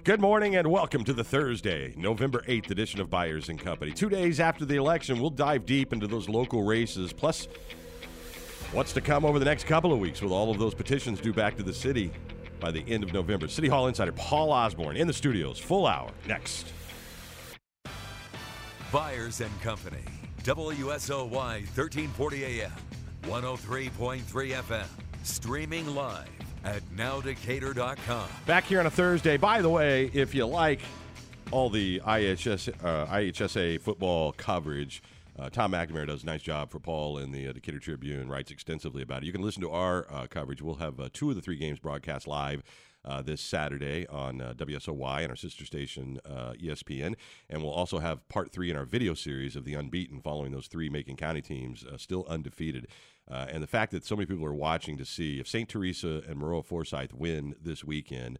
Good morning and welcome to the Thursday, November 8th edition of Byers & Company. 2 days after the election, we'll dive deep into those local races, plus what's to come over the next couple of weeks with all of those petitions due back to the city by the end of November. City Hall insider Paul Osborne in the studios. Full hour next. Byers & Company, WSOY 1340 AM, 103.3 FM, streaming live at nowdecatur.com. Back here on a Thursday. By the way, if you like all the IHSA football coverage, Tom McNamara does a nice job for Paul in the Decatur Tribune, writes extensively about it. You can listen to our coverage. We'll have 2 of the 3 games broadcast live this Saturday on WSOY and our sister station, ESPN. And we'll also have part 3 in our video series of the Unbeaten, following those 3 Macon County teams still undefeated. And the fact that so many people are watching to see if St. Teresa and Maroa Forsyth win this weekend,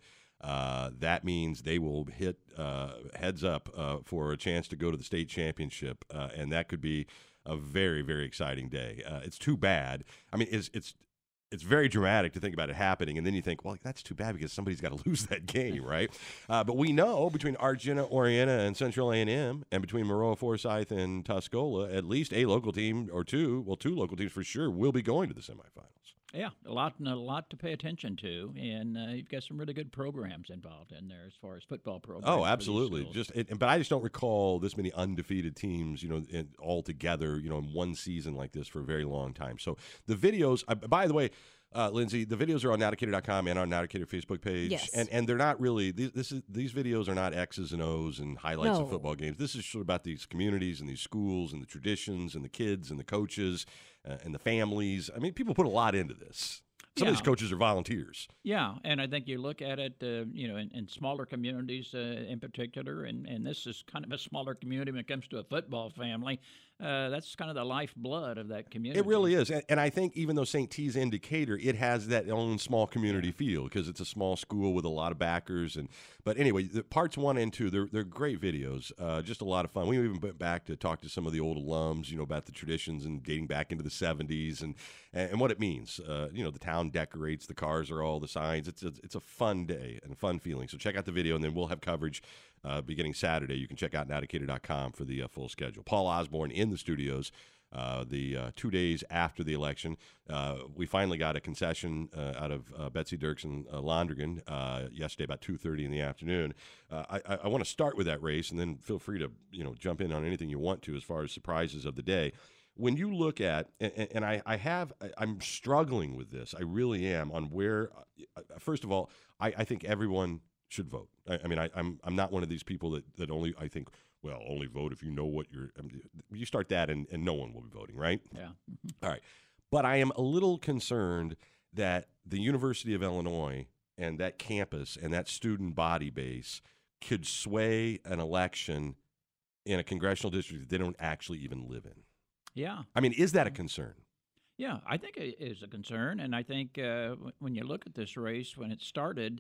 that means they will hit heads up for a chance to go to the state championship, and that could be a very, very exciting day. It's too bad. I mean, it's very dramatic to think about it happening, and then you think, well, that's too bad because somebody's got to lose that game, right? But we know between Argenta, Orienta, and Central A&M, and between Maroa Forsyth and Tuscola, at least a local team or 2 local teams for sure will be going to the semifinals. Yeah, a lot to pay attention to, and you've got some really good programs involved in there as far as football programs. Oh, absolutely. But I just don't recall this many undefeated teams, all together, in one season like this for a very long time. So the videos, by the way, Lindsay, the videos are on nowdecatur.com and on Now Decatur Facebook page. Yes. And they're not really, these videos are not X's and O's and highlights of football games. This is sort of about these communities and these schools and the traditions and the kids and the coaches and the families. I mean, people put a lot into this. Some of these coaches are volunteers. Yeah, and I think you look at it, in smaller communities in particular, and this is kind of a smaller community when it comes to a football family. That's kind of the lifeblood of that community. It really is. And I think even though St. T's in Decatur, it has that own small community feel because it's a small school with a lot of backers. But anyway, the parts 1 and 2, they're great videos, just a lot of fun. We even went back to talk to some of the old alums, about the traditions and dating back into the 70s and what it means. The town decorates, the cars are all the signs. It's a fun day and a fun feeling. So check out the video, and then we'll have coverage beginning Saturday. You can check out nowdecatur.com for the full schedule. Paul Osborne in the studios the 2 days after the election. We finally got a concession out of Betsy Dirks and Londrigan yesterday about 2:30 in the afternoon. I want to start with that race, and then feel free to jump in on anything you want to as far as surprises of the day. When you look at, and I'm struggling with this, I really am, on where, first of all, I think everyone should vote. I'm not one of these people that only, I think, well, only vote if you know what you start that and no one will be voting, right? Yeah. All right. But I am a little concerned that the University of Illinois and that campus and that student body base could sway an election in a congressional district that they don't actually even live in. Yeah. I mean, is that a concern? Yeah, I think it is a concern, and I think when you look at this race, when it started,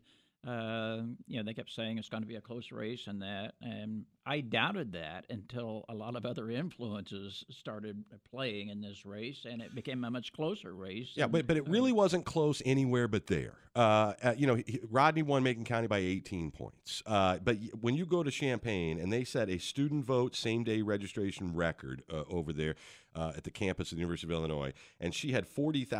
they kept saying it's going to be a close race and that, and I doubted that until a lot of other influences started playing in this race, and it became a much closer race. Yeah, but it really wasn't close anywhere but there. Rodney won Macon County by 18 points. But when you go to Champaign, and they set a student vote same-day registration record over there at the campus of the University of Illinois, and she had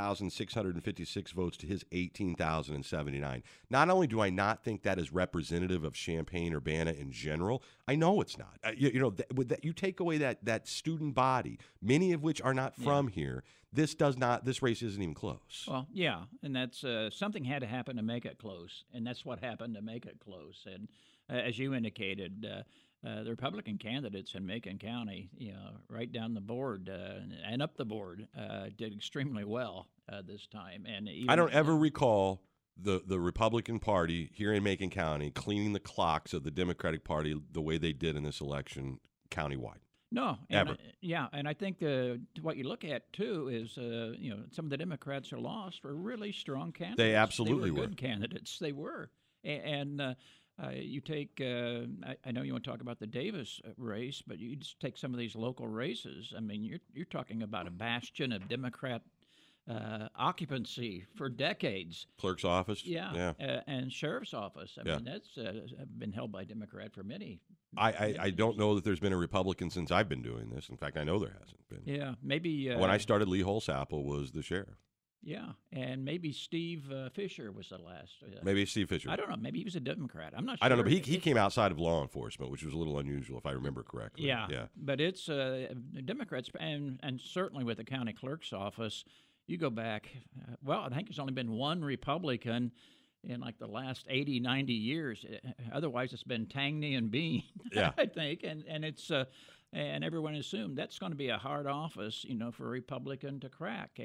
40,656 votes to his 18,079. Not only do I not think that is representative of Champaign-Urbana in general, I know it's not. You take away that student body, many of which are not from here. This race isn't even close. Well, yeah, and that's something had to happen to make it close, and that's what happened to make it close. And as you indicated, the Republican candidates in Macon County, right down the board and up the board, did extremely well this time. And even, I don't ever recall the Republican Party here in Macon County cleaning the clocks of the Democratic Party the way they did in this election countywide. No, ever. And I think what you look at too is some of the Democrats who lost were really strong candidates. They absolutely were were good candidates. They were, and you take. I know you want to talk about the Davis race, but you just take some of these local races. I mean, you're talking about a bastion of Democrat occupancy for decades. Clerk's office. Yeah, and sheriff's office. I Yeah. mean, that's been held by Democrat for many. I don't know that there's been a Republican since I've been doing this. In fact, I know there hasn't been. Yeah, maybe When I started, Lee Holsapple was the sheriff. Yeah, and maybe Steve Fisher was the last. Maybe Steve Fisher. I don't know. Maybe he was a Democrat. I'm not sure. I don't know, but he came outside of law enforcement, which was a little unusual, if I remember correctly. Yeah. But it's Democrats, and certainly with the county clerk's office, you go back, I think there's only been one Republican in like the last 80, 90 years. Otherwise, it's been Tangney and Bean, Yeah. I think. And it's and everyone assumed that's going to be a hard office, for a Republican to crack.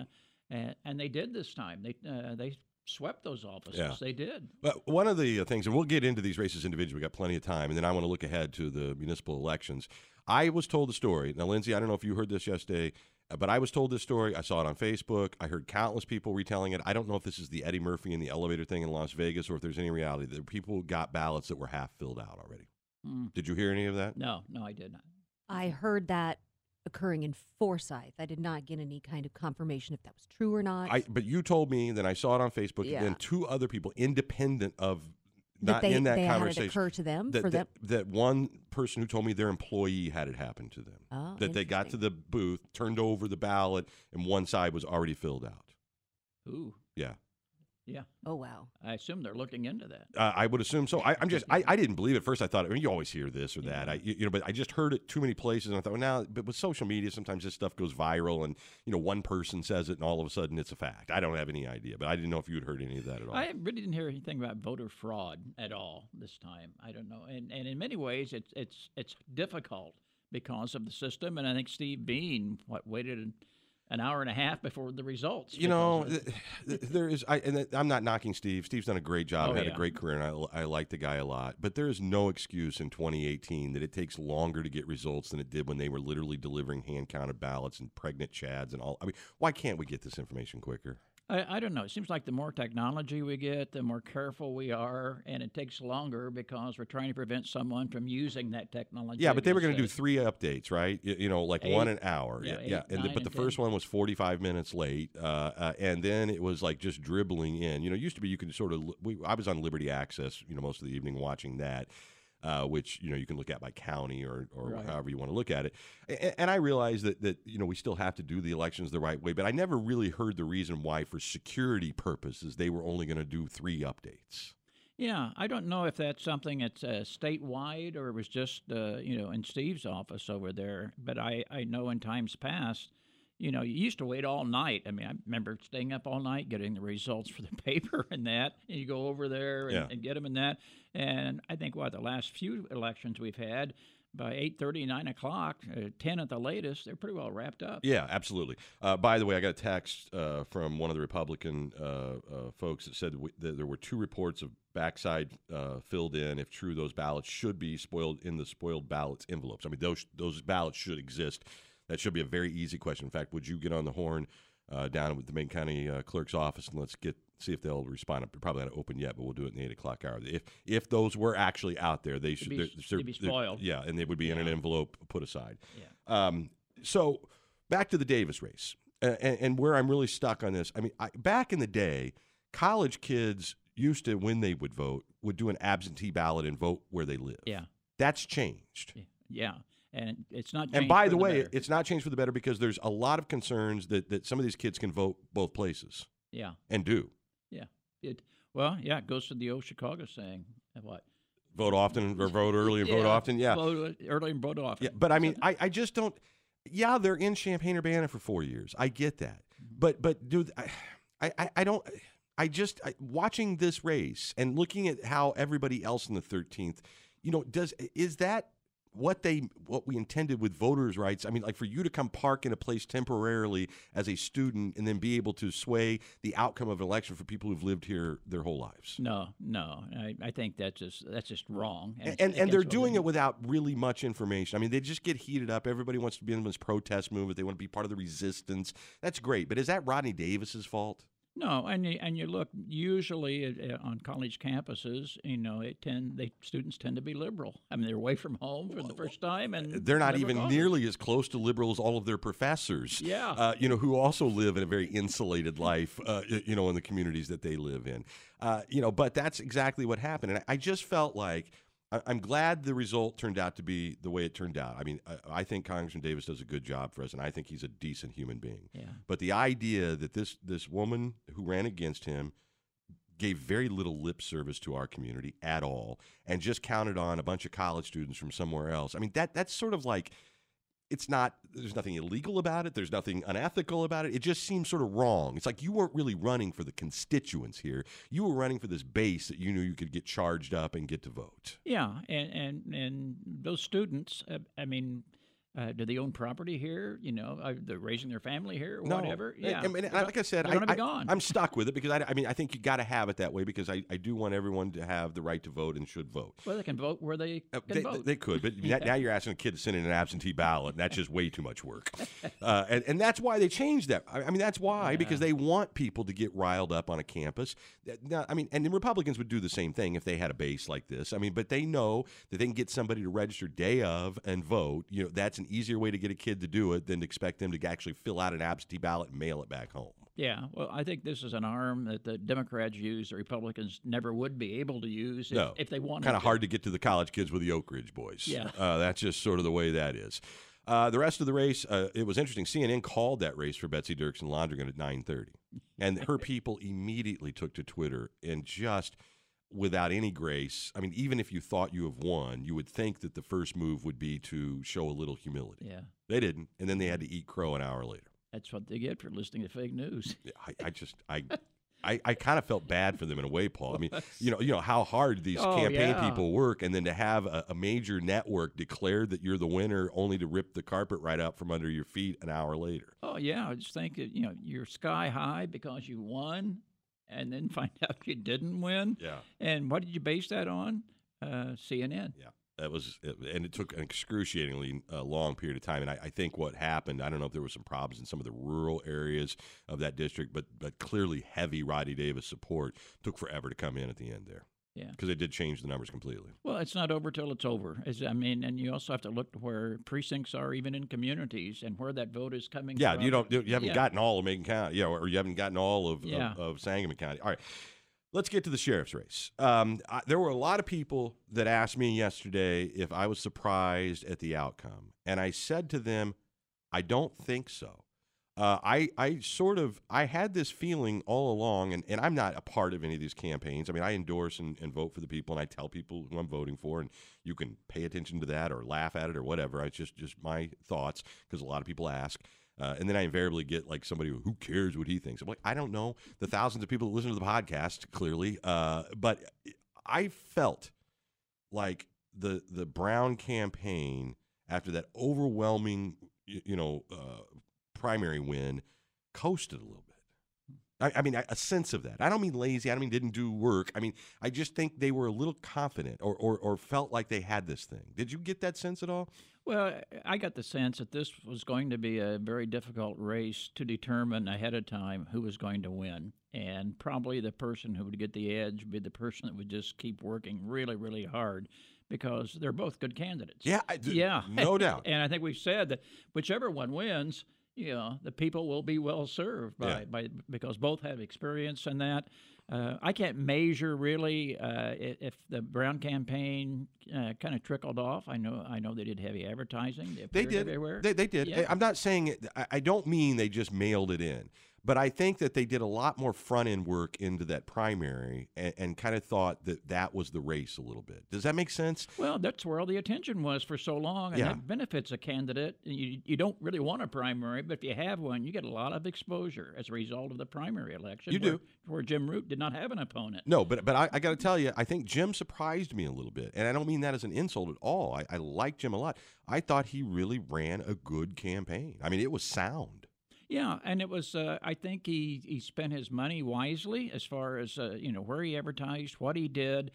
And they did this time. They swept those offices. Yeah. They did. But one of the things, and we'll get into these races individually, we've got plenty of time, and then I want to look ahead to the municipal elections. I was told the story. Now, Lindsay, I don't know if you heard this yesterday, but I was told this story. I saw it on Facebook. I heard countless people retelling it. I don't know if this is the Eddie Murphy and the elevator thing in Las Vegas or if there's any reality that people got ballots that were half filled out already. Did you hear any of that? No, I did not. I heard that occurring in Forsyth. I did not get any kind of confirmation if that was true or not. But you told me, then I saw it on Facebook, Yeah. and then two other people, independent of that not they, in that they had it conversation. occur to them that, for them. that one person who told me their employee had it happen to them. Oh, that they got to interesting. the booth, turned over the ballot, and one side was already filled out. Ooh, Yeah. yeah. Oh wow. I assume they're looking into that. I would assume so. I didn't believe it at first. I thought, you always hear this or that. But I just heard it too many places, and I thought, well, now, but with social media, sometimes this stuff goes viral, and one person says it, and all of a sudden it's a fact. I don't have any idea, but I didn't know if you had heard any of that at all. I really didn't hear anything about voter fraud at all this time. I don't know, and in many ways, it's difficult because of the system. And I think Steve Bean waited an hour and a half before the results. There is. I'm not knocking Steve. Steve's done a great job, had a yeah. great career, and I like the guy a lot. But there is no excuse in 2018 that it takes longer to get results than it did when they were literally delivering hand-counted ballots and pregnant chads and all. I mean, why can't we get this information quicker? I don't know. It seems like the more technology we get, the more careful we are, and it takes longer because we're trying to prevent someone from using that technology. Yeah, but they were going to do 3 updates, right? Like 8, one an hour. yeah, 8, But 9, the first 10. one was 45 minutes late, and then it was like just dribbling in. It used to be you could sort of. I was on Liberty Access, most of the evening watching that. Which you can look at by county or Right. however you want to look at it, and I realize that we still have to do the elections the right way, but I never really heard the reason why, for security purposes, they were only going to do 3 updates. Yeah, I don't know if that's something that's statewide or it was just in Steve's office over there. But I know in times past, you used to wait all night. I mean, I remember staying up all night getting the results for the paper and that. And you go over there and get them in that. And I think the last few elections we've had, by 8:30, 9 o'clock, 10 at the latest, they're pretty well wrapped up. Yeah, absolutely. By the way, I got a text from one of the Republican folks that said that there were 2 reports of backside filled in. If true, those ballots should be spoiled in the spoiled ballots envelopes. I mean, those ballots should exist. That should be a very easy question. In fact, would you get on the horn down with the Macon County Clerk's office and let's see if they'll respond? They're probably not open yet, but we'll do it in the 8 o'clock hour. If those were actually out there, they should they'd be spoiled. Yeah, and they would be in an envelope put aside. Yeah. So back to the Davis race, and where I'm really stuck on this. I mean, back in the day, college kids used to, when they would vote, would do an absentee ballot and vote where they live. Yeah. That's changed. Yeah. And it's not. And by changed the for way, better. it's not changed for the better because there's a lot of concerns that some of these kids can vote both places Yeah. and do. Yeah. It goes to the old Chicago saying, what? Vote often or vote early and vote often. Yeah. Vote early and vote often. Yeah, but I mean, I just don't. Yeah, they're in Champaign-Urbana for 4 years. I get that, but dude, I don't. Watching this race and looking at how everybody else in the 13th, is that what we intended with voters' rights? I mean, like for you to come park in a place temporarily as a student and then be able to sway the outcome of an election for people who've lived here their whole lives. No. I think that's just wrong. And they're doing it without really much information. I mean, they just get heated up. Everybody wants to be in this protest movement. They want to be part of the resistance. That's great. But is that Rodney Davis's fault? No, and you look usually on college campuses, students tend to be liberal. I mean, they're away from home for the first time, and they're not liberal even causes. nearly as close to liberal as all of their professors. Yeah. Who also live in a very insulated life. In the communities that they live in. But that's exactly what happened, and I just felt like. I'm glad the result turned out to be the way it turned out. I mean, I think Congressman Davis does a good job for us, and I think he's a decent human being. Yeah. But the idea that this woman who ran against him gave very little lip service to our community at all and just counted on a bunch of college students from somewhere else. I mean, that's sort of like there's nothing illegal about it. There's nothing unethical about it. It just seems sort of wrong. It's like you weren't really running for the constituents here. You were running for this base that you knew you could get charged up and get to vote. Yeah, and those students, do they own property here? They're raising their family here or whatever. Yeah, like I said, they're going to be gone. I'm stuck with it because I think you got to have it that way because I do want everyone to have the right to vote and should vote. Well, they can vote where they can vote. They could, but now you're asking a kid to send in an absentee ballot, and that's just way too much work. And that's why they changed that. I mean, that's why, because they want people to get riled up on a campus. Now, and the Republicans would do the same thing if they had a base like this. I mean, but they know that they can get somebody to register day of and vote. That's an easier way to get a kid to do it than to expect them to actually fill out an absentee ballot and mail it back home. Yeah, well, I think this is an arm that the Democrats use, the Republicans never would be able to use if they wanted to. Kind of hard to get to the college kids with the Oak Ridge boys. Yeah. That's just sort of the way that is. The rest of the race, it was interesting. CNN called that race for Betsy Dirksen Londrigan at 9:30, and her people immediately took to Twitter and just without any grace. I mean, even if you thought you have won, you would think that the first move would be to show a little humility. Yeah. They didn't, and then they had to eat crow an hour later. That's what they get for listening to fake news. I kind of felt bad for them in a way, Paul. I mean, you know how hard these campaign people work, and then to have a major network declare that you're the winner, only to rip the carpet right out from under your feet an hour later. Oh yeah, I just think that you're sky high because you won, and then find out you didn't win. Yeah. And what did you base that on? CNN. Yeah. And it took an excruciatingly long period of time. And I think what happened, I don't know if there were some problems in some of the rural areas of that district, but clearly heavy Roddy Davis support took forever to come in at the end there. Yeah. Because they did change the numbers completely. Well, it's not over till it's over. And you also have to look to where precincts are, even in communities, and where that vote is coming from. Yeah, you haven't gotten all of Macon County, or you haven't gotten all of Sangamon County. All right. Let's get to the sheriff's race. There were a lot of people that asked me yesterday if I was surprised at the outcome. And I said to them, I don't think so. I had this feeling all along, and I'm not a part of any of these campaigns. I mean, I endorse and vote for the people, and I tell people who I'm voting for, and you can pay attention to that or laugh at it or whatever. It's just my thoughts, because a lot of people ask. And then I invariably get like somebody who cares what he thinks. I'm like, I don't know. The thousands of people that listen to the podcast, clearly. But I felt like the Brown campaign, after that overwhelming, primary win, coasted a little bit. I mean, a sense of that. I don't mean lazy. I don't mean didn't do work. I mean, I just think they were a little confident or felt like they had this thing. Did you get that sense at all? Well, I got the sense that this was going to be a very difficult race to determine ahead of time who was going to win. And probably the person who would get the edge would be the person that would just keep working really, really hard, because they're both good candidates. Yeah, no doubt. And I think we've said that whichever one wins, the people will be well served because both have experience in that. I can't measure really if the Brown campaign kind of trickled off. I know they did heavy advertising. They did everywhere. They did. Yeah. I'm not saying it. I don't mean they just mailed it in. But I think that they did a lot more front-end work into that primary and kind of thought that was the race a little bit. Does that make sense? Well, that's where all the attention was for so long, and that benefits a candidate. You don't really want a primary, but if you have one, you get a lot of exposure as a result of the primary election. You do. Where Jim Root did not have an opponent. No, but I got to tell you, I think Jim surprised me a little bit, and I don't mean that as an insult at all. I like Jim a lot. I thought he really ran a good campaign. I mean, it was sound. Yeah, and it was. I think he spent his money wisely as far as where he advertised, what he did.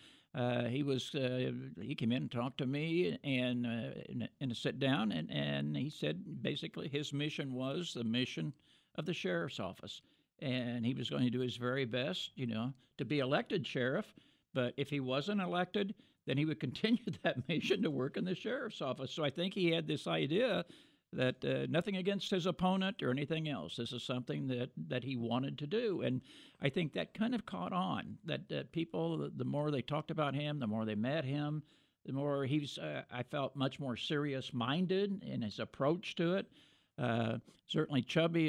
He came in and talked to me and in a sit down, and he said basically his mission was the mission of the sheriff's office, and he was going to do his very best, to be elected sheriff. But if he wasn't elected, then he would continue that mission to work in the sheriff's office. So I think he had this idea that nothing against his opponent or anything else. This is something that he wanted to do. And I think that kind of caught on, that people, the more they talked about him, the more they met him, the more he's, I felt, much more serious-minded in his approach to it. Certainly Chubby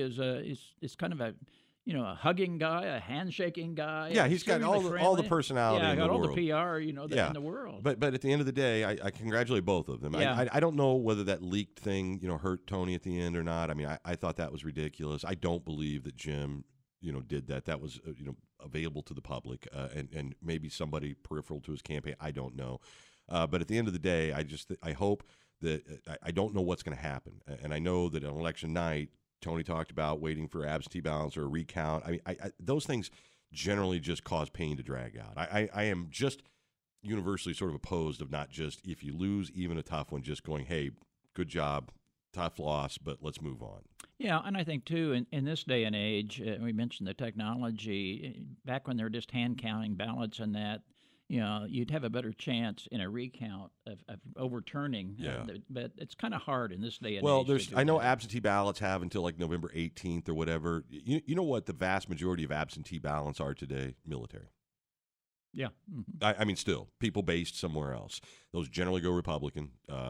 is kind of a hugging guy, a handshaking guy. Yeah, he's got all the personality in the world. Yeah, got all the PR, in the world. But at the end of the day, I congratulate both of them. Yeah. I don't know whether that leaked thing, hurt Tony at the end or not. I mean, I thought that was ridiculous. I don't believe that Jim, did that. That was, available to the public and maybe somebody peripheral to his campaign. I don't know. But at the end of the day, I hope that I don't know what's going to happen. And I know that on election night, Tony talked about waiting for absentee ballots or a recount. I mean, those things generally just cause pain to drag out. I am just universally sort of opposed of not just, if you lose even a tough one, just going, hey, good job, tough loss, but let's move on. Yeah, and I think, too, in this day and age, we mentioned the technology. Back when they were just hand counting ballots and that, you'd have a better chance in a recount of overturning. Yeah. But it's kind of hard in this day and age. Well, I know absentee ballots have until like November 18th or whatever. You know what the vast majority of absentee ballots are today? Military. Yeah. Mm-hmm. I mean, still, people based somewhere else. Those generally go Republican.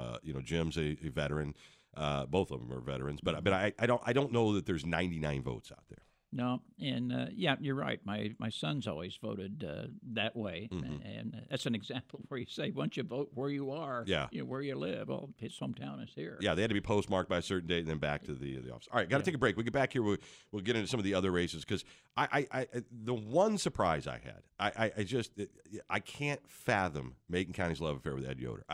Jim's a veteran. Both of them are veterans. But I don't know that there's 99 votes out there. No, and you're right. My son's always voted that way, and that's an example where you say once you vote where you are, where you live. Well, his hometown is here. Yeah, they had to be postmarked by a certain date and then back to the office. All right, got to take a break. We get back here. We'll get into some of the other races because the one surprise I had, I can't fathom Macon County's love affair with Ed Yoder.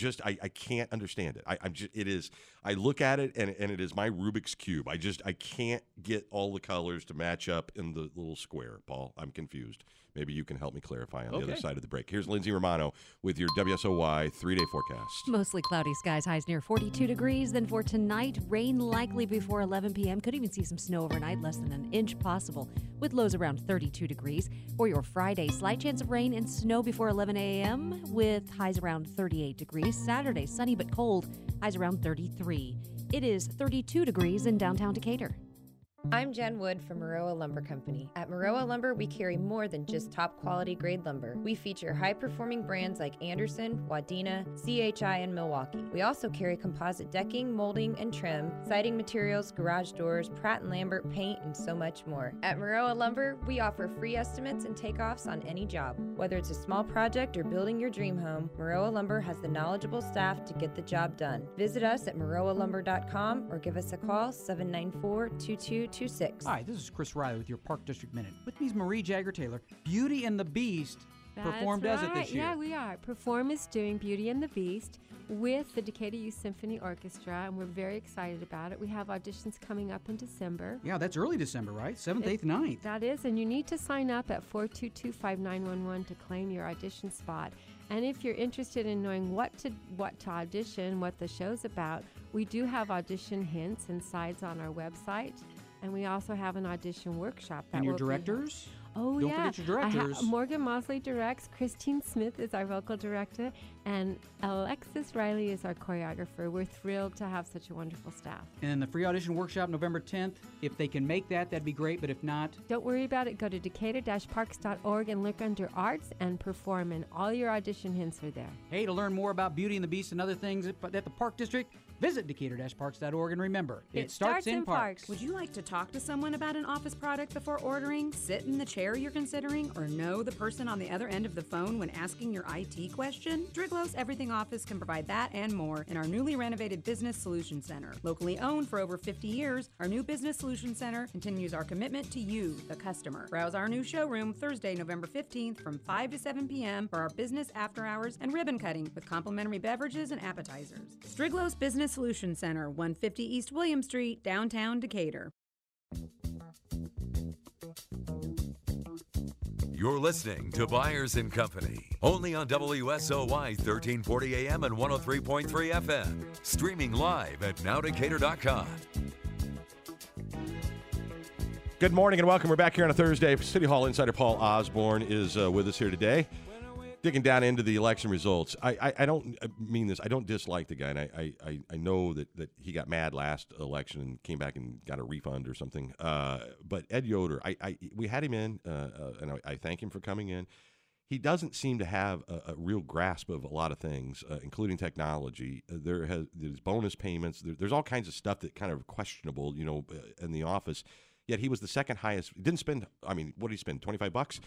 I can't understand it. I look at it and it is my Rubik's Cube. I can't get all the colors to match up in the little square. Paul, I'm confused. Maybe you can help me clarify on the other side of the break. Here's Lindsay Romano with your WSOY 3-day forecast. Mostly cloudy skies, highs near 42 degrees. Then for tonight, rain likely before 11 p.m. Could even see some snow overnight, less than an inch possible, with lows around 32 degrees. For your Friday, slight chance of rain and snow before 11 a.m. with highs around 38 degrees. Saturday, sunny but cold, highs around 33. It is 32 degrees in downtown Decatur. I'm Jen Wood from Maroa Lumber Company. At Maroa Lumber, we carry more than just top quality grade lumber. We feature high-performing brands like Anderson, Wadena, CHI, and Milwaukee. We also carry composite decking, molding, and trim, siding materials, garage doors, Pratt & Lambert paint, and so much more. At Maroa Lumber, we offer free estimates and takeoffs on any job. Whether it's a small project or building your dream home, Maroa Lumber has the knowledgeable staff to get the job done. Visit us at maroalumber.com or give us a call, 794-2226. Hi, this is Chris Riley with your Park District Minute. With me is Marie Jagger-Taylor. Beauty and the Beast performed That's as it this year. Yeah, we are. Perform is doing Beauty and the Beast with the Decatur Youth Symphony Orchestra, and we're very excited about it. We have auditions coming up in December. Yeah, that's early December, right? 7th, 8th, 9th. That is, and you need to sign up at 422-5911 to claim your audition spot. And if you're interested in knowing what to audition, what the show's about, we do have audition hints and sides on our website. And we also have an audition workshop. And your directors? Oh, Don't yeah. forget your directors. Morgan Mosley directs. Christine Smith is our vocal director. And Alexis Riley is our choreographer. We're thrilled to have such a wonderful staff. And the free audition workshop, November 10th. If they can make that, that'd be great. But if not... Don't worry about it. Go to decatur-parks.org and look under Arts and Perform. And all your audition hints are there. Hey, to learn more about Beauty and the Beast and other things at the Park District, visit decatur-parks.org. And remember, it starts in Parks. Would you like to talk to someone about an office product before ordering, sit in the chair you're considering, or know the person on the other end of the phone when asking your IT question? Driglos Everything Office can provide that and more in our newly renovated Business Solution Center. Locally owned for over 50 years, our new Business Solution Center continues our commitment to you, the customer. Browse our new showroom Thursday, November 15th from 5 to 7 p.m. for our business after hours and ribbon cutting with complimentary beverages and appetizers. Striglos Business Solution Center, 150 East William Street, downtown Decatur. You're listening to Byers & Company, only on WSOY 1340 AM and 103.3 FM. Streaming live at nowdecatur.com. Good morning and welcome. We're back here on a Thursday. City Hall insider Paul Osborne is with us here today, digging down into the election results. I don't mean this. I don't dislike the guy, and I know that he got mad last election and came back and got a refund or something. But Ed Yoder, we had him in, and I thank him for coming in. He doesn't seem to have a real grasp of a lot of things, including technology. There's bonus payments. There's all kinds of stuff that kind of questionable, in the office. Yet he was the second highest. Didn't spend. I mean, what did he spend? $25,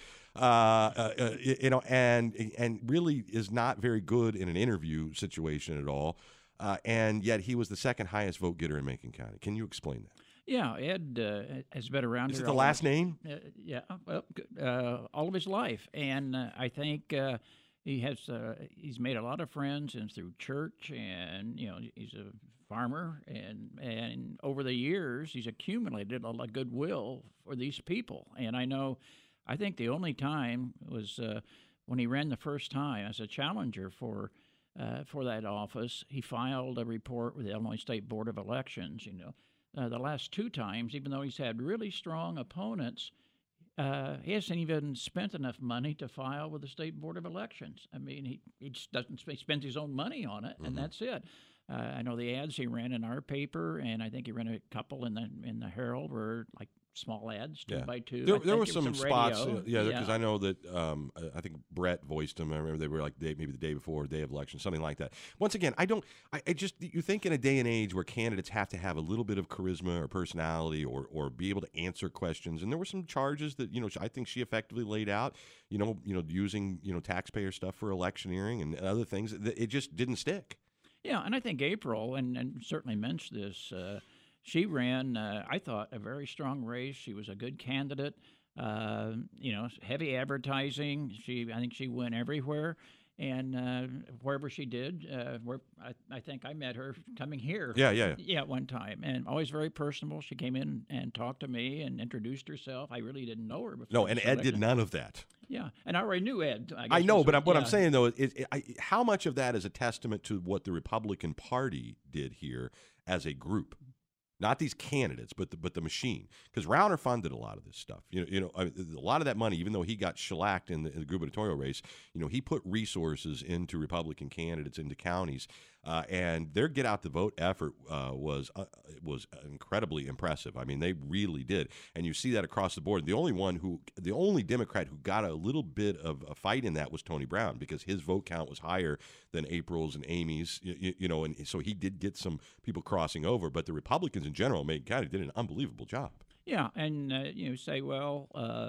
and really is not very good in an interview situation at all. And yet he was the second highest vote getter in Macon County. Can you explain that? Yeah, Ed has been around. Is here it the last name? Yeah, well, all of his life, and I think he's made a lot of friends, and through church, and he's a farmer, and over the years he's accumulated a lot of goodwill for these people. And I think the only time was when he ran the first time as a challenger for that office. He filed a report with the Illinois State Board of Elections. The last two times, even though he's had really strong opponents, he hasn't even spent enough money to file with the State Board of Elections. I mean, he just doesn't. He spends his own money on it, and that's it. I know the ads he ran in our paper, and I think he ran a couple in the Herald were like small ads, 2x2. There were some spots, radio. Because I know that I think Brett voiced them. I remember they were like maybe the day before, day of election, something like that. Once again, you think in a day and age where candidates have to have a little bit of charisma or personality or be able to answer questions, and there were some charges that I think she effectively laid out. Using taxpayer stuff for electioneering and other things. It just didn't stick. Yeah, and I think April, and certainly mentioned this, she ran, I thought, a very strong race. She was a good candidate, heavy advertising. I think she went everywhere. And wherever she did, I think I met her coming here. Yeah, one time. And always very personable. She came in and talked to me and introduced herself. I really didn't know her before. No, and Ed did none of that. Yeah, and I already knew Ed. I know, but what I'm saying, though, is how much of that is a testament to what the Republican Party did here as a group? Not these candidates, but the machine. Because Rauner funded a lot of this stuff. A lot of that money, even though he got shellacked in the gubernatorial race, he put resources into Republican candidates, into counties, and their get out the vote effort was incredibly impressive. I mean, they really did, and you see that across the board. The only Democrat who got a little bit of a fight in that was Tony Brown, because his vote count was higher than April's and Amy's. And so he did get some people crossing over, but the Republicans in general, Macon County, did an unbelievable job. Yeah, and say, well,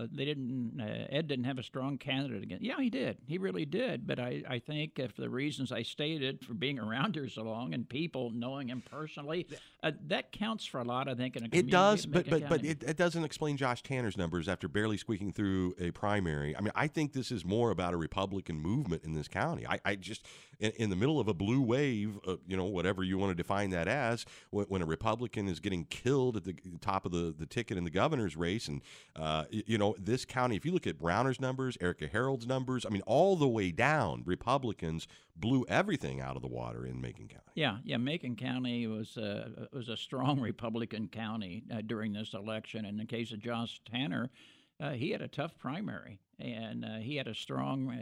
Ed didn't have a strong candidate again. Yeah, he did. He really did. But I think for the reasons I stated, for being around here so long and people knowing him personally, that counts for a lot, I think, in a community. It does, but it doesn't explain Josh Tanner's numbers after barely squeaking through a primary. I mean, I think this is more about a Republican movement in this county. I just, in the middle of a blue wave, whatever you want to define that as, when a Republican is getting killed at the top of the ticket in the governor's race, and this county, if you look at Browner's numbers, Erica Harold's numbers, I mean, all the way down, Republicans blew everything out of the water in Macon County. Yeah, Macon County was a strong Republican county during this election. In the case of Josh Tanner, he had a tough primary, and he had a strong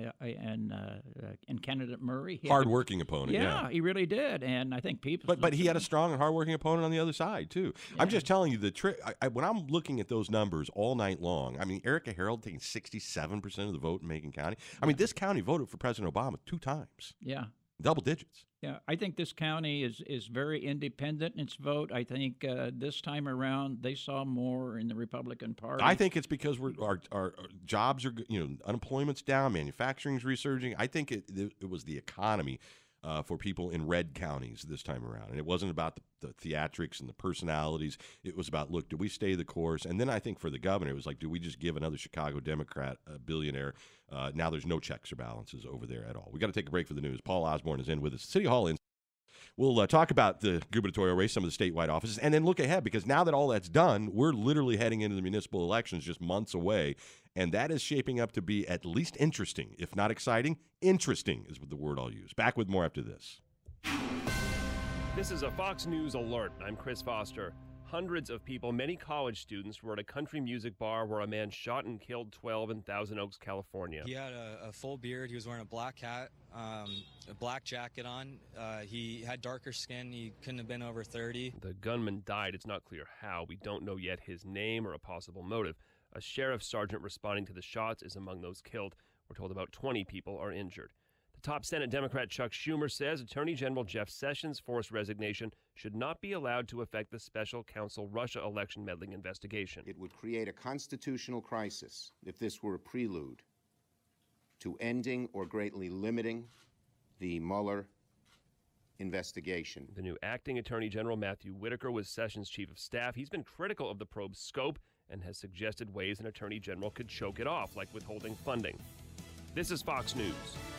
and candidate Murray. Hard-working opponent. Yeah, he really did, and I think people. But he had a strong and hard-working opponent on the other side too. Yeah. I'm just telling you the trick. When I'm looking at those numbers all night long, I mean, Erica Harold taking 67% of the vote in Macon County. I mean, this county voted for President Obama 2 times. Yeah. Double digits. Yeah, I think this county is very independent in its vote. I think this time around they saw more in the Republican Party. I think it's because our jobs are, unemployment's down, manufacturing's resurging. I think it was the economy for people in red counties this time around. And it wasn't about the theatrics and the personalities. It was about, look, do we stay the course? And then I think for the governor, it was like, do we just give another Chicago Democrat a billionaire? Now there's no checks or balances over there at all. We got to take a break for the news. Paul Osborne is in with us. City Hall. We'll talk about the gubernatorial race, some of the statewide offices, and then look ahead, because now that all that's done, we're literally heading into the municipal elections just months away, and that is shaping up to be at least interesting, if not exciting. Interesting is the word I'll use. Back with more after this. This is a Fox News alert. I'm Chris Foster. Hundreds of people, many college students, were at a country music bar where a man shot and killed 12 in Thousand Oaks, California. He had a full beard. He was wearing a black hat, a black jacket on. He had darker skin. He couldn't have been over 30. The gunman died. It's not clear how. We don't know yet his name or a possible motive. A sheriff's sergeant responding to the shots is among those killed. We're told about 20 people are injured. The top Senate Democrat Chuck Schumer says Attorney General Jeff Sessions' forced resignation should not be allowed to affect the special counsel Russia election meddling investigation. It would create a constitutional crisis if this were a prelude to ending or greatly limiting the Mueller investigation. The new acting Attorney General Matthew Whitaker was Sessions' chief of staff. He's been critical of the probe's scope and has suggested ways an attorney general could choke it off, like withholding funding. This is Fox News.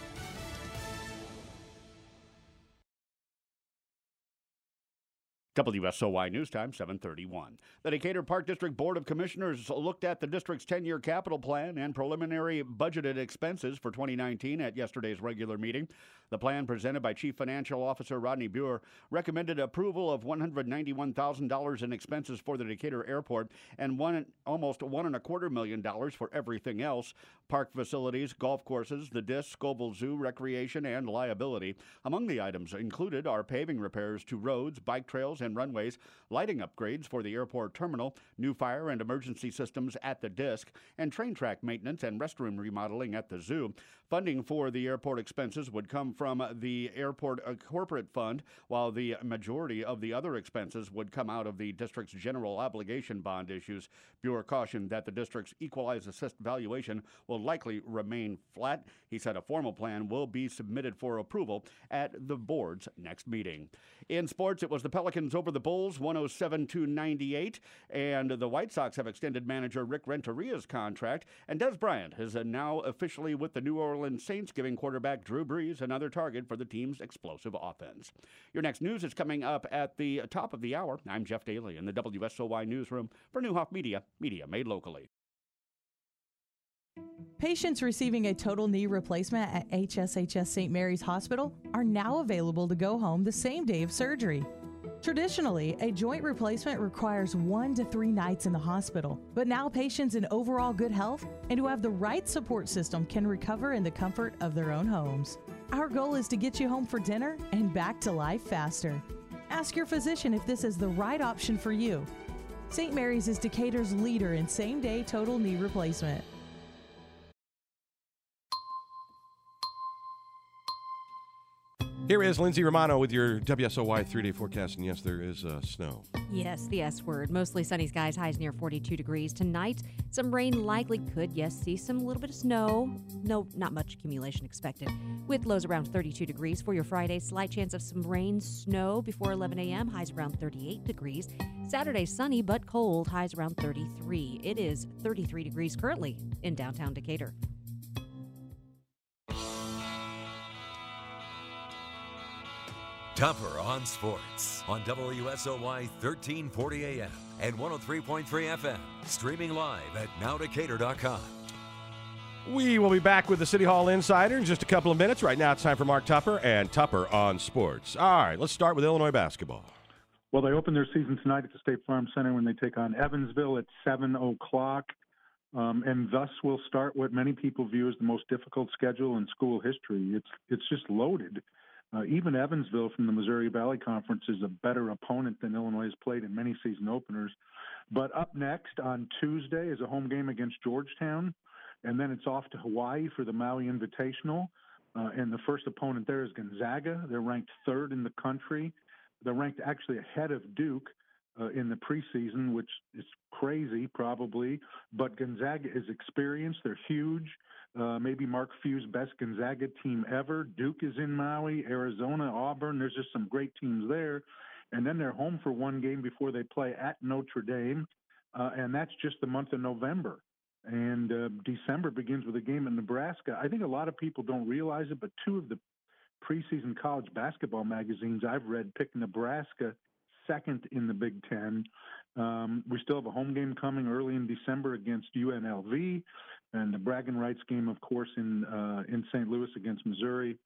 WSOY News Time, 7:31. The Decatur Park District Board of Commissioners looked at the district's 10-year capital plan and preliminary budgeted expenses for 2019 at yesterday's regular meeting. The plan, presented by Chief Financial Officer Rodney Buer, recommended approval of $191,000 in expenses for the Decatur Airport and almost $1.25 million for everything else: park facilities, golf courses, the Disc, Scoville Zoo, recreation, and liability. Among the items included are paving repairs to roads, bike trails, and runways, lighting upgrades for the airport terminal, new fire and emergency systems at the Disc, and train track maintenance and restroom remodeling at the zoo. Funding for the airport expenses would come from the airport corporate fund, while the majority of the other expenses would come out of the district's general obligation bond issues. Buer cautioned that the district's equalized assessed valuation will likely remain flat. He said a formal plan will be submitted for approval at the board's next meeting. In sports, it was the Pelicans over the Bulls, 107-98, and the White Sox have extended manager Rick Renteria's contract, and Des Bryant is now officially with the New Orleans Saints, giving quarterback Drew Brees another target for the team's explosive offense. Your next news is coming up at the top of the hour. I'm Jeff Daly in the WSOY newsroom for Newhoff Media, media made locally. Patients receiving a total knee replacement at HSHS St. Mary's Hospital are now available to go home the same day of surgery. Traditionally, a joint replacement requires 1 to 3 nights in the hospital, but now patients in overall good health and who have the right support system can recover in the comfort of their own homes. Our goal is to get you home for dinner and back to life faster. Ask your physician if this is the right option for you. St. Mary's is Decatur's leader in same-day total knee replacement. Here is Lindsay Romano with your WSOY 3-day forecast, and yes, there is snow. Yes, the S word. Mostly sunny skies, highs near 42 degrees. Tonight, some rain likely. Could, yes, see some little bit of snow. No, not much accumulation expected. With lows around 32 degrees for your Friday. Slight chance of some rain, snow before 11 a.m. Highs around 38 degrees. Saturday, sunny but cold. Highs around 33. It is 33 degrees currently in downtown Decatur. Tupper on Sports on WSOY 1340 AM and 103.3 FM. Streaming live at nowdecatur.com. We will be back with the City Hall Insider in just a couple of minutes. Right now it's time for Mark Tupper and Tupper on Sports. All right, let's start with Illinois basketball. Well, they open their season tonight at the State Farm Center when they take on Evansville at 7 o'clock. And thus will start what many people view as the most difficult schedule in school history. It's just loaded. Even Evansville from the Missouri Valley Conference is a better opponent than Illinois has played in many season openers. But up next on Tuesday is a home game against Georgetown, and then it's off to Hawaii for the Maui Invitational. And the first opponent there is Gonzaga. They're ranked 3rd in the country. They're ranked actually ahead of Duke in the preseason, which is crazy probably. But Gonzaga is experienced. They're huge. Maybe Mark Few's best Gonzaga team ever. Duke is in Maui, Arizona, Auburn. There's just some great teams there. And then they're home for one game before they play at Notre Dame, and that's just the month of November. And December begins with a game in Nebraska. I think a lot of people don't realize it, but 2 of the preseason college basketball magazines I've read pick Nebraska 2nd in the Big Ten. We still have a home game coming early in December against UNLV, and the bragging rights game, of course, in St. Louis against Missouri.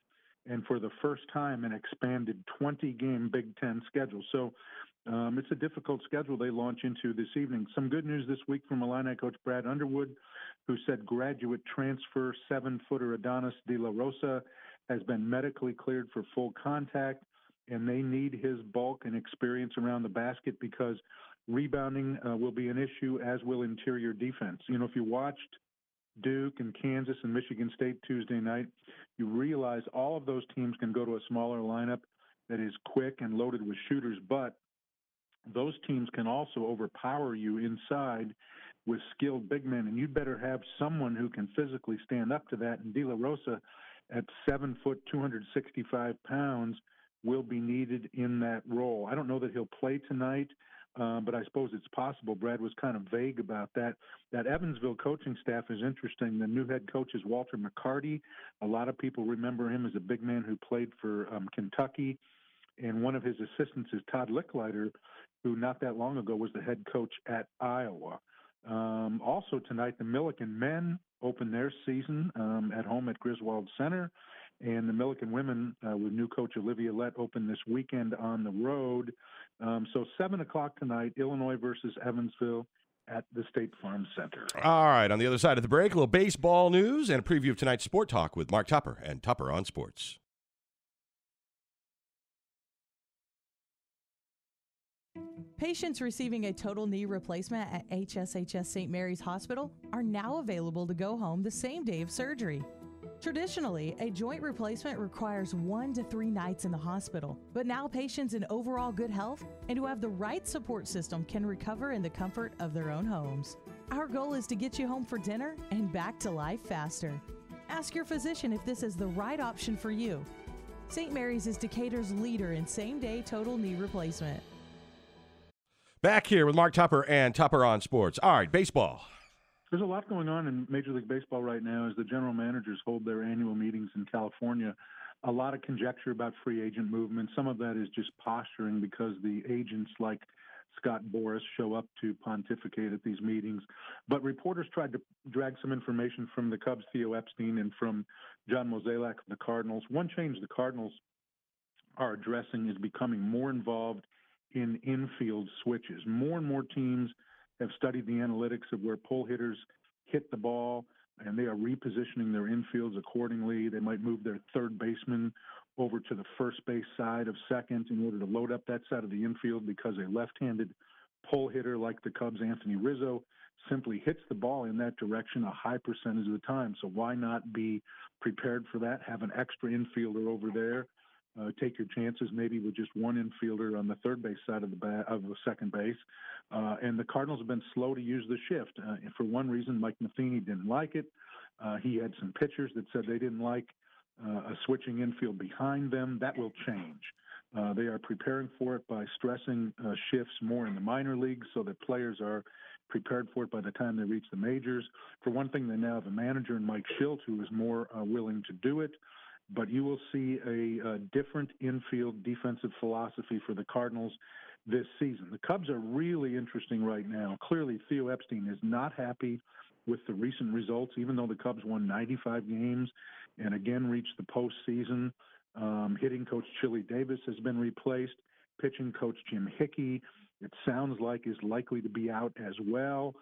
and for the first time, an expanded 20-game Big Ten schedule. So it's a difficult schedule they launch into this evening. Some good news this week from Illini coach Brad Underwood, who said graduate transfer 7-footer Adonis De La Rosa has been medically cleared for full contact, and they need his bulk and experience around the basket because rebounding will be an issue, as will interior defense. You know, if you watched Duke and Kansas and Michigan State Tuesday night, you realize all of those teams can go to a smaller lineup that is quick and loaded with shooters, but those teams can also overpower you inside with skilled big men, and you'd better have someone who can physically stand up to that. And De La Rosa, at 7 foot, 265 pounds, will be needed in that role. I don't know that he'll play tonight, but I suppose it's possible. Brad was kind of vague about that. That Evansville coaching staff is interesting. The new head coach is Walter McCarty. A lot of people remember him as a big man who played for Kentucky. And one of his assistants is Todd Licklider, who not that long ago was the head coach at Iowa. Also tonight, the Millikan men open their season at home at Griswold Center, and the Millikan women with new coach Olivia Lett open this weekend on the road. So 7 o'clock tonight, Illinois versus Evansville at the State Farm Center. All right, on the other side of the break, a little baseball news and a preview of tonight's Sport Talk with Mark Tupper and Tupper on Sports. Patients receiving a total knee replacement at HSHS St. Mary's Hospital are now available to go home the same day of surgery. Traditionally, a joint replacement requires 1 to 3 nights in the hospital, but now patients in overall good health and who have the right support system can recover in the comfort of their own homes. Our goal is to get you home for dinner and back to life faster. Ask your physician if this is the right option for you. St. Mary's is Decatur's leader in same-day total knee replacement. Back here with Mark Tupper and Tupper on Sports. All right, baseball. There's a lot going on in Major League Baseball right now as the general managers hold their annual meetings in California. A lot of conjecture about free agent movement. Some of that is just posturing because the agents like Scott Boras show up to pontificate at these meetings. But reporters tried to drag some information from the Cubs' Theo Epstein and from John Mozeliak of the Cardinals. One change the Cardinals are addressing is becoming more involved in infield switches. More and more teams have studied the analytics of where pull hitters hit the ball, and they are repositioning their infields accordingly. They might move their third baseman over to the first base side of second in order to load up that side of the infield because a left-handed pull hitter like the Cubs' Anthony Rizzo simply hits the ball in that direction a high percentage of the time. So why not be prepared for that, have an extra infielder over there, take your chances maybe with just one infielder on the third base side of the second base. And the Cardinals have been slow to use the shift. For one reason, Mike Matheny didn't like it. He had some pitchers that said they didn't like a switching infield behind them. That will change. They are preparing for it by stressing shifts more in the minor leagues so that players are prepared for it by the time they reach the majors. For one thing, they now have a manager in Mike Schilt who is more willing to do it. But you will see a different infield defensive philosophy for the Cardinals this season. The Cubs are really interesting right now. Clearly, Theo Epstein is not happy with the recent results, even though the Cubs won 95 games and again reached the postseason. Hitting coach Chili Davis has been replaced. Pitching coach Jim Hickey, it sounds like, is likely to be out as well.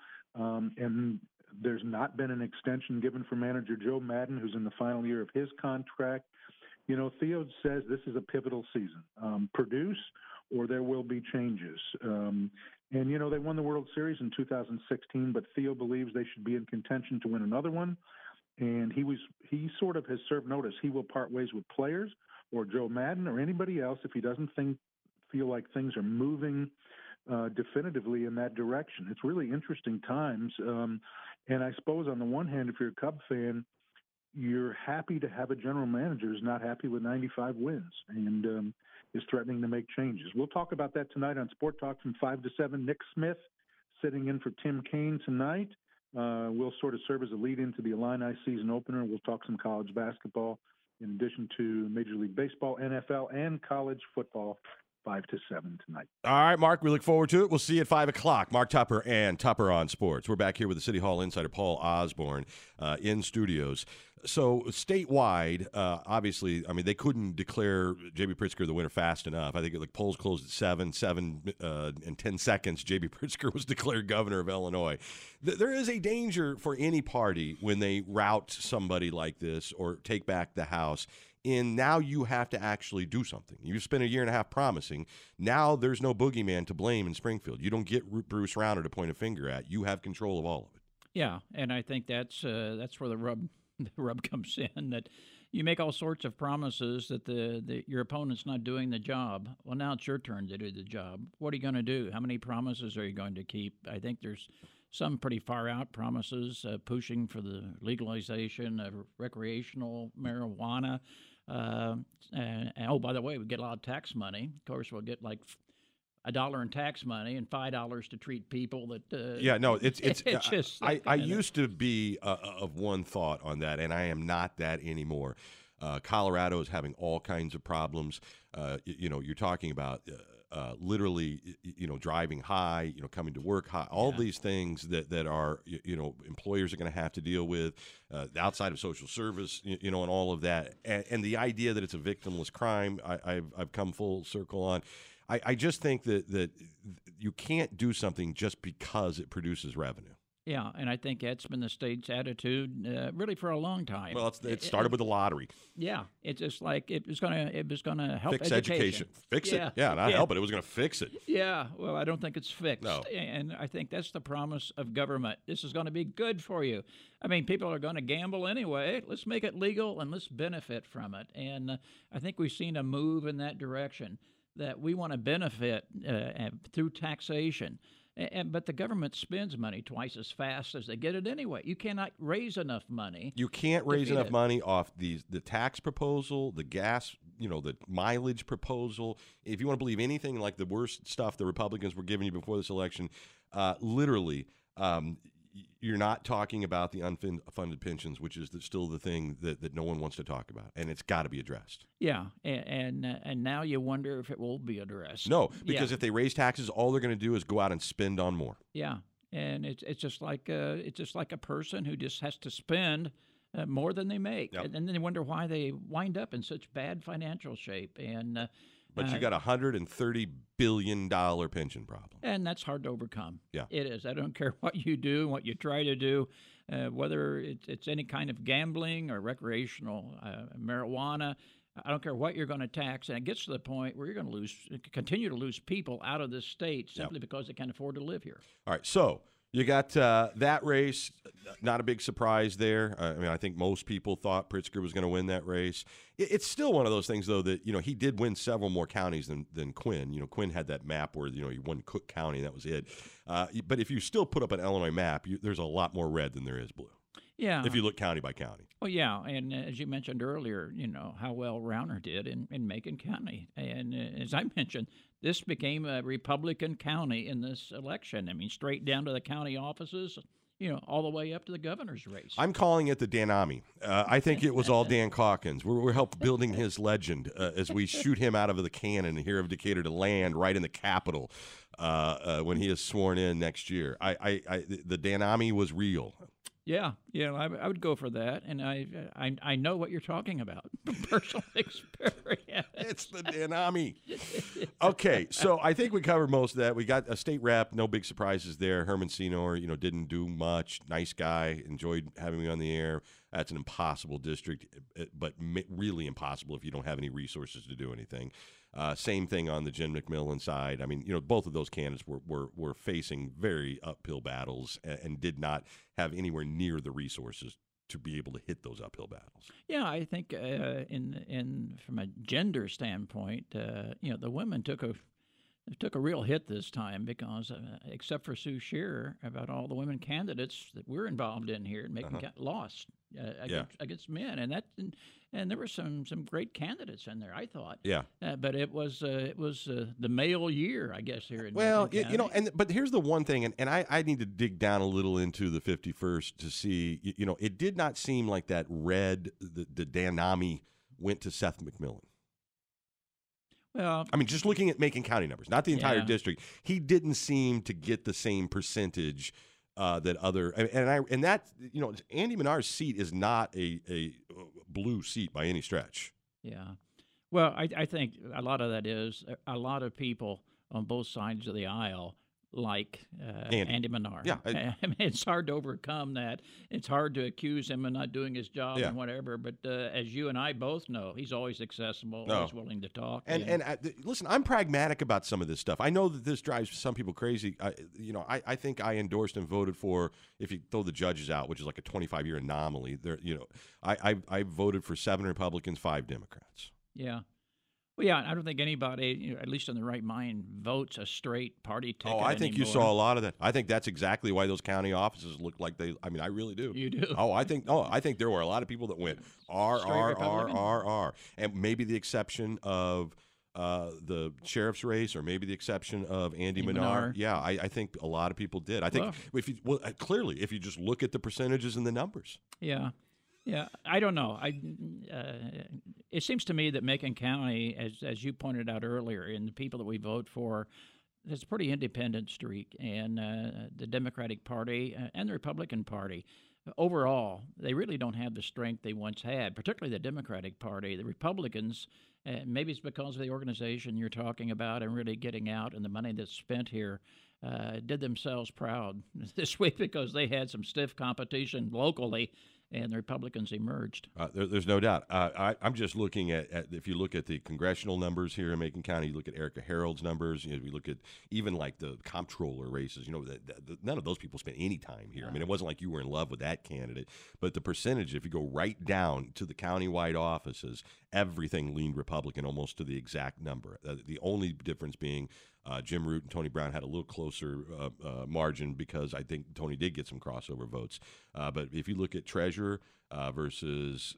And there's not been an extension given for manager Joe Madden, who's in the final year of his contract. You know, Theo says this is a pivotal season. Produce or there will be changes. And, you know, they won the World Series in 2016, but Theo believes they should be in contention to win another one. And he sort of has served notice. He will part ways with players or Joe Madden or anybody else if he doesn't feel like things are moving definitively in that direction. It's really interesting times. And I suppose on the one hand, if you're a Cub fan, you're happy to have a general manager who's not happy with 95 wins and is threatening to make changes. We'll talk about that tonight on Sport Talk from 5 to 7. Nick Smith sitting in for Tim Kaine tonight. We'll sort of serve as a lead into the Illini season opener. We'll talk some college basketball in addition to Major League Baseball, NFL, and college football 5 to 7 tonight. All right, Mark, we look forward to it. We'll see you at 5 o'clock. Mark Tupper and Tupper on Sports. We're back here with the City Hall insider, Paul Osborne, in studios. So statewide, obviously, I mean, they couldn't declare J.B. Pritzker the winner fast enough. I think polls closed at 7 and 10 seconds. J.B. Pritzker was declared governor of Illinois. There is a danger for any party when they rout somebody like this or take back the House. And now you have to actually do something. You've spent a year and a half promising. Now there's no boogeyman to blame in Springfield. You don't get Bruce Rauner to point a finger at. You have control of all of it. Yeah, and I think that's where the rub comes in, that you make all sorts of promises that your opponent's not doing the job. Well, now it's your turn to do the job. What are you going to do? How many promises are you going to keep? I think there's some pretty far-out promises, pushing for the legalization of recreational marijuana. And oh, by the way, we get a lot of tax money. Of course, we'll get like $1 in tax money and $5 to treat people that. Yeah, no, it's just. I used to be of one thought on that, and I am not that anymore. Colorado is having all kinds of problems. You're talking about. Literally, driving high, coming to work high, all these things that are, employers are going to have to deal with outside of social service, and all of that. And the idea that it's a victimless crime, I've come full circle on. I just think that you can't do something just because it produces revenue. Yeah, and I think that's been the state's attitude really for a long time. Well, it started with the lottery. Yeah, it's just like it was gonna help fix education. Fix it. Yeah, not help it. It was going to fix it. Yeah, well, I don't think it's fixed. No. And I think that's the promise of government. This is going to be good for you. I mean, people are going to gamble anyway. Let's make it legal and let's benefit from it. And I think we've seen a move in that direction, that we want to benefit through taxation. But the government spends money twice as fast as they get it anyway. You cannot raise enough money. You can't raise enough money off the tax proposal, the gas, the mileage proposal. If you want to believe anything like the worst stuff the Republicans were giving you before this election, literally, you're not talking about the unfunded pensions, which is still the thing that no one wants to talk about, and it's got to be addressed. Yeah, and now you wonder if it will be addressed. No, because if they raise taxes, all they're going to do is go out and spend on more. Yeah, and it's just like a person who just has to spend more than they make, and then they wonder why they wind up in such bad financial shape. And but you got $130 billion pension problem. And that's hard to overcome. Yeah. It is. I don't care what you do, what you try to do, whether it's any kind of gambling or recreational marijuana. I don't care what you're going to tax. And it gets to the point where you're going to continue to lose people out of this state simply because they can't afford to live here. All right. So you got that race. Not a big surprise there. I mean, I think most people thought Pritzker was going to win that race. It's still one of those things, though, that, he did win several more counties than Quinn. Quinn had that map where, he won Cook County, and that was it. But if you still put up an Illinois map, there's a lot more red than there is blue. Yeah. If you look county by county. Well, yeah, and as you mentioned earlier, how well Rauner did in Macon County. And as I mentioned, this became a Republican county in this election. I mean, straight down to the county offices, all the way up to the governor's race. I'm calling it the Danami. I think it was all Dan Calkins. We're helping building his legend as we shoot him out of the cannon here of Decatur to land right in the Capitol when he is sworn in next year. The Danami was real. Yeah, I would go for that, and I know what you're talking about from personal experience. It's the Danami. Okay, so I think we covered most of that. We got a state rep, no big surprises there. Herman Senor, didn't do much. Nice guy, enjoyed having me on the air. That's an impossible district, but really impossible if you don't have any resources to do anything. Same thing on the Jim McMillan side. I mean, both of those candidates were facing very uphill battles and did not have anywhere near the resources to be able to hit those uphill battles. Yeah, I think in from a gender standpoint, the women took a real hit this time because, except for Sue Shearer, about all the women candidates that we're involved in here, Macon lost against men, and there were some great candidates in there, I thought. Yeah. But it was the male year, I guess, here in Well, Macon County. but here's the one thing, and I need to dig down a little into the 51st to see, it did not seem like that the Danami went to Seth McMillan. Well, I mean, just looking at Macon County numbers, not the entire Yeah. district, he didn't seem to get the same percentage that other and that Andy Menard's seat is not a blue seat by any stretch. Yeah. Well, I think a lot of that is a lot of people on both sides of the aisle like Andy Menard. Yeah, I mean, it's hard to overcome that. It's hard to accuse him of not doing his job Yeah. and whatever. But as you and I both know, he's always accessible, No. always willing to talk. And listen, I'm pragmatic about some of this stuff. I know that this drives some people crazy. I think I endorsed and voted for, if you throw the judges out, which is like a 25-year anomaly. I voted for 7 Republicans, 5 Democrats. Yeah. Well, yeah, I don't think anybody, at least in the right mind, votes a straight party ticket. Oh, I think you anymore. saw a lot of that. I think that's exactly why those county offices look like they. I mean, I really do. You do? I think there were a lot of people that went R Straight R R Republican? R R, and maybe the exception of the sheriff's race, or maybe the exception of Andy Menard. Menard. Yeah, I think a lot of people did. I think clearly, if you just look at the percentages and the numbers. Yeah. Yeah, I don't know. It seems to me that Macon County, as you pointed out earlier, and the people that we vote for, it's a pretty independent streak, and the Democratic Party and the Republican Party, overall, they really don't have the strength they once had, particularly the Democratic Party. The Republicans, maybe it's because of the organization you're talking about and really getting out and the money that's spent here, did themselves proud this week because they had some stiff competition locally, and the Republicans emerged. There's no doubt. I'm just looking at if you look at the congressional numbers here in Macon County, you look at Erica Harold's numbers. We look at even like the comptroller races. None of those people spent any time here. I mean, it wasn't like you were in love with that candidate. But the percentage, if you go right down to the countywide offices, everything leaned Republican almost to the exact number. The only difference being Jim Root and Tony Brown had a little closer margin because I think Tony did get some crossover votes. But if you look at treasurer versus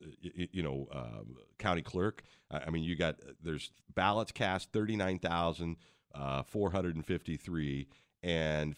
county clerk, I mean, there's ballots cast 39,453 and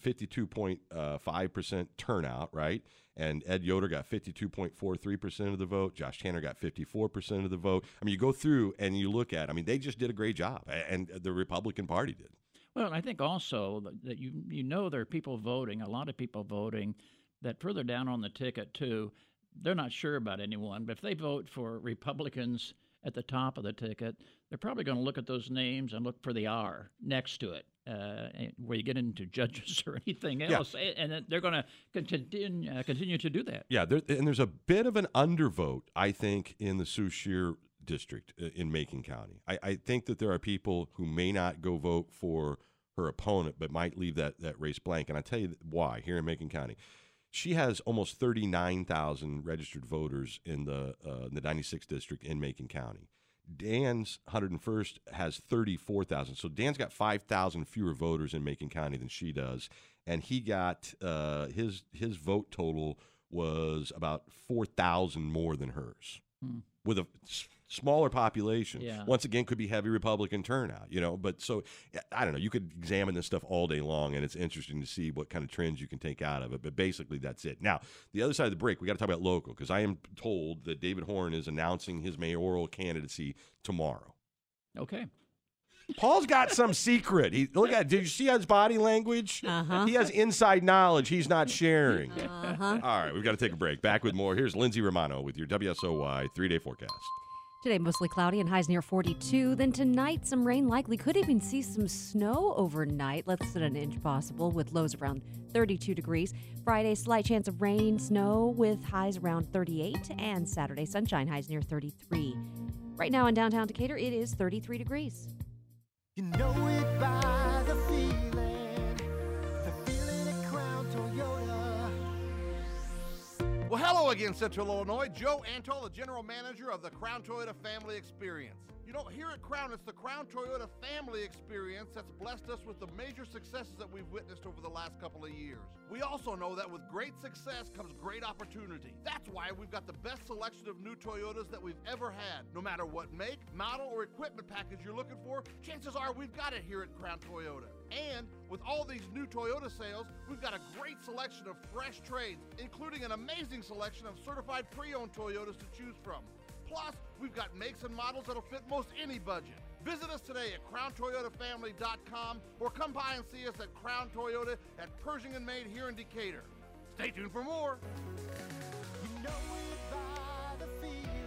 52.5% turnout, right? And Ed Yoder got 52.43% of the vote. Josh Tanner got 54% of the vote. I mean, you go through and you look at, I mean, they just did a great job, and the Republican Party did. Well, I think also that you know there are people voting, a lot of people voting, that further down on the ticket, too, they're not sure about anyone. But if they vote for Republicans at the top of the ticket, they're probably going to look at those names and look for the R next to it, where you get into judges or anything else. Yeah. And they're going to continue to do that. Yeah, and there's a bit of an undervote, I think, in the Sioux Scheer district in Macon County. I think that there are people who may not go vote for her opponent, but might leave that race blank. And I tell you why here in Macon County. She has almost 39,000 registered voters in the 96th district in Macon County. Dan's 101st has 34,000. So Dan's got 5,000 fewer voters in Macon County than she does. And he got his vote total was about 4,000 more than hers. With a smaller population. Yeah. Once again, could be heavy Republican turnout, But so, I don't know. You could examine this stuff all day long, and it's interesting to see what kind of trends you can take out of it. But basically, that's it. Now, the other side of the break, we got to talk about local, because I am told that David Horn is announcing his mayoral candidacy tomorrow. Okay. Paul's got some secret. Look at. Did you see his body language? Uh-huh. He has inside knowledge he's not sharing. Uh-huh. All right, we've got to take a break. Back with more. Here's Lindsay Romano with your WSOY 3-day forecast. Today, mostly cloudy and highs near 42. Then tonight, some rain likely. Could even see some snow overnight, less than an inch possible, with lows around 32 degrees. Friday, slight chance of rain, snow with highs around 38. And Saturday, sunshine, highs near 33. Right now in downtown Decatur, it is 33 degrees. You know it by the feeling at Crown Toyota. Well, hello again, Central Illinois. Joe Antol, the general manager of the Crown Toyota Family Experience. You know, here at Crown, it's the Crown Toyota Family Experience that's blessed us with the major successes that we've witnessed over the last couple of years. We also know that with great success comes great opportunity. That's why we've got the best selection of new Toyotas that we've ever had. No matter what make, model, or equipment package you're looking for, chances are we've got it here at Crown Toyota. And with all these new Toyota sales, we've got a great selection of fresh trades, including an amazing selection of certified pre-owned Toyotas to choose from. Plus, we've got makes and models that'll fit most any budget. Visit us today at CrownToyotaFamily.com or come by and see us at Crown Toyota at Pershing and Maid here in Decatur. Stay tuned for more. You know it by the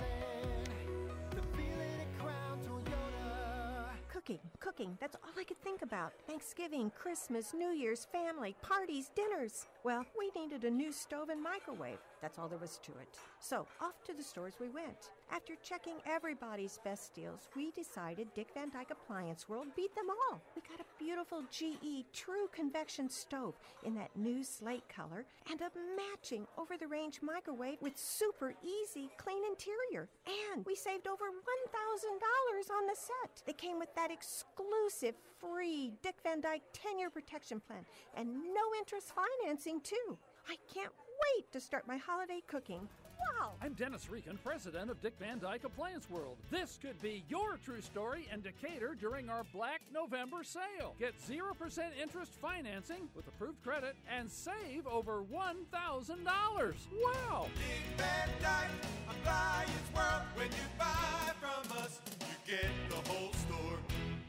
feeling at Crown Toyota. Cooking, that's all I could think about. Thanksgiving, Christmas, New Year's, family, parties, dinners. Well, we needed a new stove and microwave. That's all there was to it. So, off to the stores we went. After checking everybody's best deals, we decided Dick Van Dyke Appliance World beat them all. We got a beautiful GE True Convection stove in that new slate color and a matching over-the-range microwave with super easy, clean interior. And we saved over $1,000 on the set. They came with that exclusive free Dick Van Dyke 10-year protection plan and no interest financing, too. I can't wait to start my holiday cooking. Wow! I'm Dennis Regan, president of Dick Van Dyke Appliance World. This could be your true story in Decatur during our Black November sale. Get 0% interest financing with approved credit and save over $1,000. Wow! Dick Van Dyke Appliance World. When you buy from us, you get the whole store.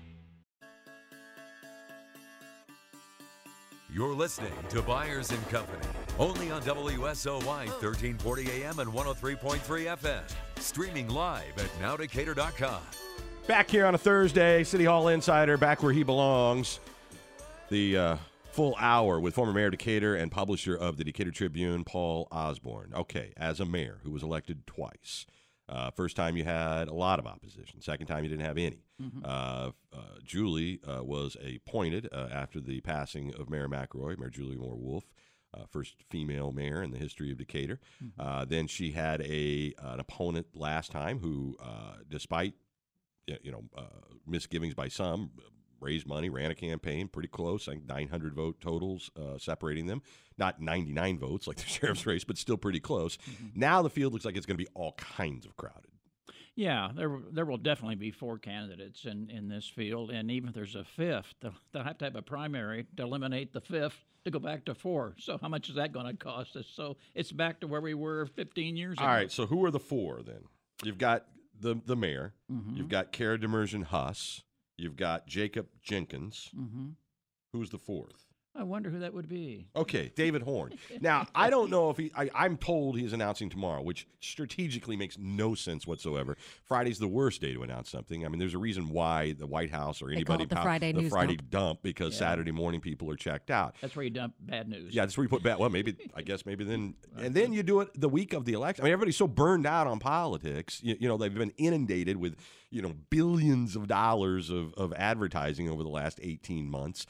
You're listening to Byers and Company, only on WSOY 1340 AM and 103.3 FM. Streaming live at nowdecatur.com. Back here on a Thursday, City Hall Insider, back where he belongs. The full hour with former Mayor of Decatur and publisher of the Decatur Tribune, Paul Osborne. Okay, as a mayor who was elected twice. First time you had a lot of opposition. Second time you didn't have any. Julie was appointed after the passing of Mayor McElroy, Mayor Julie Moore Wolf, first female mayor in the history of Decatur. Then she had an opponent last time who, despite misgivings by some, raised money, ran a campaign, pretty close, I think 900 vote totals separating them. Not 99 votes like the sheriff's race, but still pretty close. Now the field looks like it's going to be all kinds of crowded. Yeah, there will definitely be 4 candidates in this field, and even if there's a fifth, they'll have to have a primary to eliminate the fifth to go back to 4. So how much is that going to cost us? So it's back to where we were 15 years ago. All right, so who are the 4 then? You've got the mayor. You've got Kara Demersion Huss. You've got Jacob Jenkins. Who's the 4th? I wonder who that would be. Okay, David Horn. Now, I don't know if I'm told he's announcing tomorrow, which strategically makes no sense whatsoever. Friday's the worst day to announce something. I mean, there's a reason why the White House or anybody the Friday news dump because Saturday morning people are checked out. That's where you dump bad news. Yeah, that's where you put bad. Well, maybe then, and then you do it the week of the election. I mean, everybody's so burned out on politics. You know, they've been inundated with billions of dollars of advertising over the last 18 months.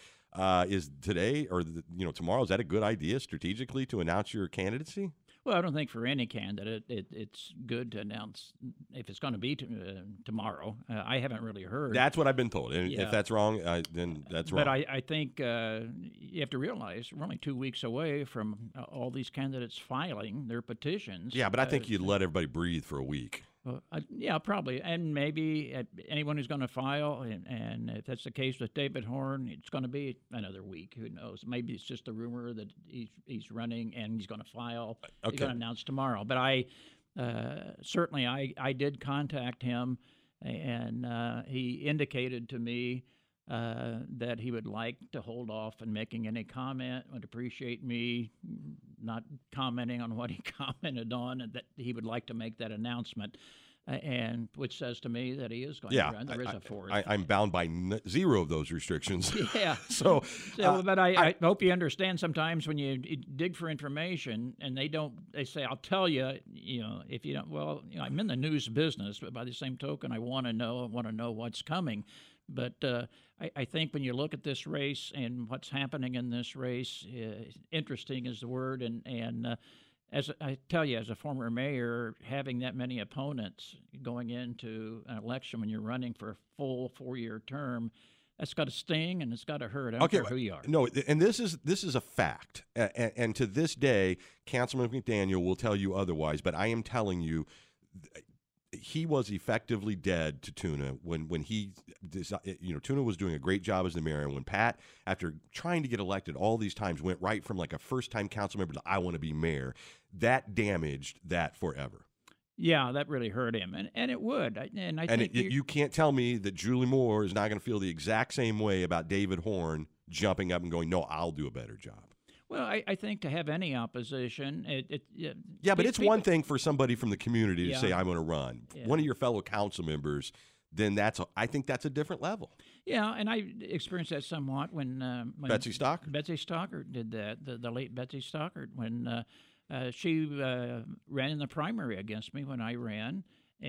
Is today or tomorrow, is that a good idea strategically to announce your candidacy? Well, I don't think for any candidate it's good to announh if it's going to be tomorrow. I haven't really heard. That's what I've been told. And if that's wrong, then that's wrong. But I think you have to realize we're only 2 weeks away from all these candidates filing their petitions. Yeah, but I think you'd let everybody breathe for a week. Yeah, probably. And maybe anyone who's going to file, and if that's the case with David Horn, it's going to be another week. Who knows? Maybe it's just a rumor that he's running and he's going to file. Okay. He's going to announce tomorrow. But I certainly I did contact him, and he indicated to me that he would like to hold off on making any comment, would appreciate me not commenting on what he commented on, and that he would like to make that announcement, and which says to me that he is going to run. There is a 4th. I'm bound by 0 of those restrictions. Yeah. But I hope you understand sometimes when you dig for information and they say, I'll tell you, if you don't, well, I'm in the news business, but by the same token, I want to know what's coming. But I think when you look at this race and what's happening in this race, interesting is the word. And as I tell you, as a former mayor, having that many opponents going into an election when you're running for a full 4-year term, that's got to sting and it's got to hurt. I don't care who you are. No, and this is a fact. And to this day, Councilman McDaniel will tell you otherwise. But I am telling you, he was effectively dead to Tuna when he, Tuna was doing a great job as the mayor. And when Pat, after trying to get elected all these times, went right from like a first-time council member to I want to be mayor, that damaged that forever. Yeah, that really hurt him, and it would. And I think you can't tell me that Julie Moore is not going to feel the exact same way about David Horn jumping up and going, "No, I'll do a better job." Well, I think to have any opposition, but it's one thing for somebody from the community to Yeah. say, "I'm going to run." Yeah. One of your fellow council members, then I think that's a different level. Yeah, and I experienced that somewhat when Betsy Stockard? Betsy Stockard did that. The late Betsy Stockard, when she ran in the primary against me when I ran,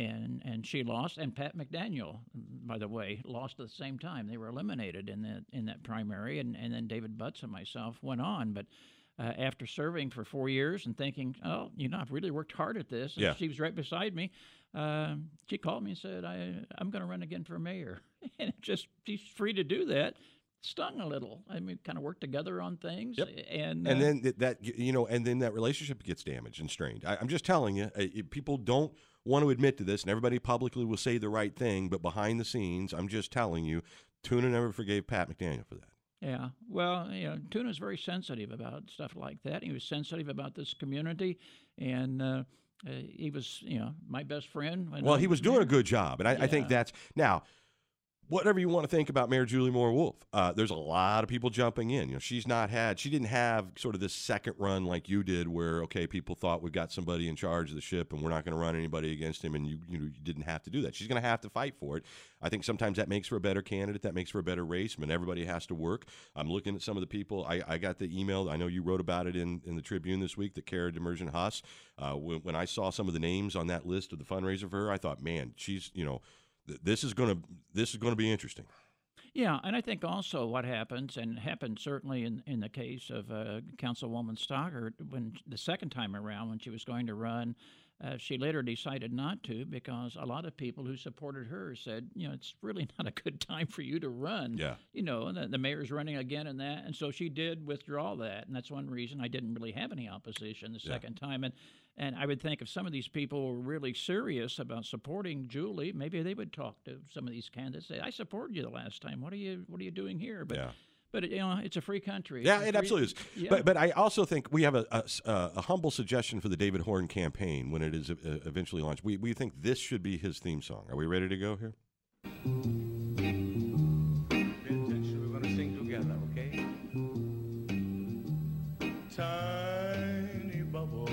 and she lost. And Pat McDaniel, by the way, lost at the same time. They were eliminated in that primary, and then David Butts and myself went on. But after serving for 4 years and thinking, oh, I've really worked hard at this, and Yeah. she was right beside me. She called me and said, I'm going to run again for mayor. And she's free to do that. Stung a little. I mean, kind of worked together on things. Yep. And then and then that relationship gets damaged and strained. I'm just telling you, people don't want to admit to this, and everybody publicly will say the right thing, but behind the scenes, I'm just telling you, Tuna never forgave Pat McDaniel for that. Yeah, well, Tuna's very sensitive about stuff like that. He was sensitive about this community, and he was, my best friend. Well, he was doing a good job, and I think that's now. Whatever you want to think about Mayor Julie Moore Wolf, there's a lot of people jumping in. She didn't have sort of this second run like you did, where people thought we've got somebody in charge of the ship and we're not going to run anybody against him, and you didn't have to do that. She's going to have to fight for it. I think sometimes that makes for a better candidate, that makes for a better race. I mean, everybody has to work. I'm looking at some of the people. I got the email. I know you wrote about it in the Tribune this week. That Cara Demersion Huss. When I saw some of the names on that list of the fundraiser for her, I thought, man, she's This is going to be interesting. Yeah, and I think also what happens, and happened certainly in the case of Councilwoman Stockard, when the second time around when she was going to run, she later decided not to, because a lot of people who supported her said, it's really not a good time for you to run. Yeah. The mayor's running again and that, and so she did withdraw that, and that's one reason I didn't really have any opposition the second time. And I would think if some of these people were really serious about supporting Julie, maybe they would talk to some of these candidates. Say, I supported you the last time. What are you doing here? But it's a free country. Yeah, it absolutely is. Yeah. But I also think we have a humble suggestion for the David Horn campaign when it is eventually launched. We think this should be his theme song. Are we ready to go here? Pay attention, we're going to sing together, okay? Tiny bubble.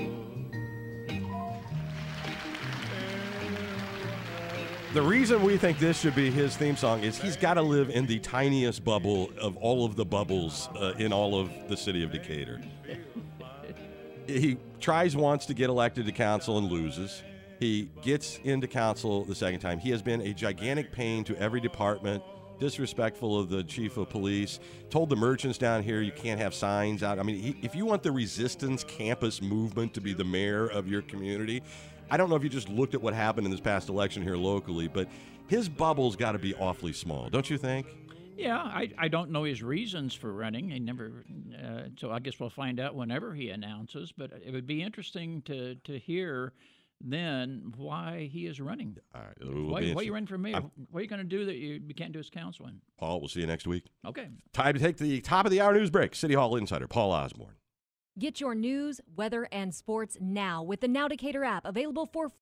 The reason we think this should be his theme song is he's got to live in the tiniest bubble of all of the bubbles in all of the city of Decatur. He tries once to get elected to council and loses. He gets into council the second time. He has been a gigantic pain to every department, disrespectful of the chief of police, told the merchants down here you can't have signs out. I mean, if you want the resistance campus movement to be the mayor of your community, I don't know if you just looked at what happened in this past election here locally, but his bubble's got to be awfully small, don't you think? Yeah, I don't know his reasons for running. He never, so I guess we'll find out whenever he announces. But it would be interesting to hear then why he is running. All right, why are you running for mayor? What are you going to do that you can't do as councilman? Paul, we'll see you next week. Okay. Time to take the top of the hour news break. City Hall Insider Paul Osborne. Get your news, weather, and sports now with the Now Decatur app, available for